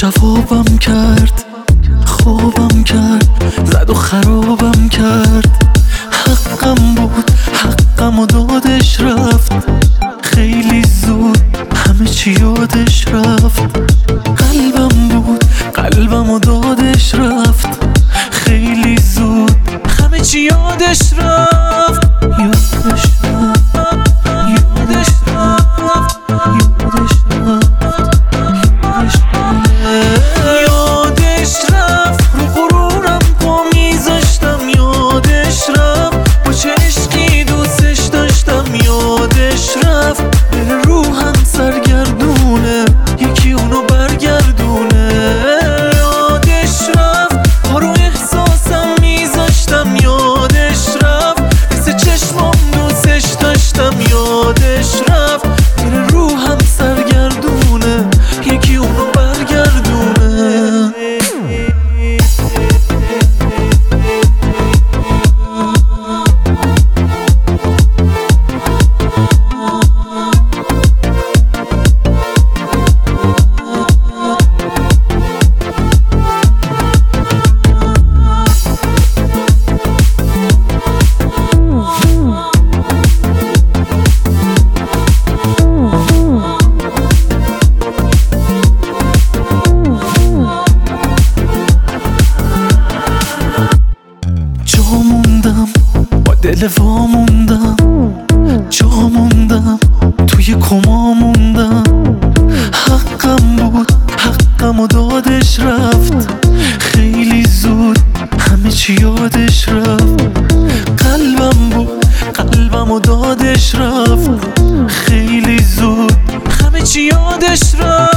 جوابم کرد، خوابم کرد، زد و خرابم کرد. حقم بود، حقم و دادش رفت خیلی زود، همه چی یادش رفت. قلبم بود، قلبم و دادش رفت خیلی زود، همه چی یادش رفت. یادش رفت، یادش رفت، یادش رفت، یادش رفت. رو غرورم پا میذاشتم، یادش رفت. با چه عشقی دوستش داشتم، یادش رفت. دل روحم سرگردونه، یکی اونو برگردونه. یادش رفت. پا رو احساسم میذاشتم، یادش رفت. مثل چشمام دوستش داشتم، یادش رفت. دل روحم سرگردونه، یکی اونو برگردونه. با دل واموندم، جا موندم، توی کما موندم. حقم بود، حقم و دادش رفت خیلی زود، همه چی یادش رفت. قلبم بود، قلبم و دادش رفت خیلی زود، همه چی یادش رفت.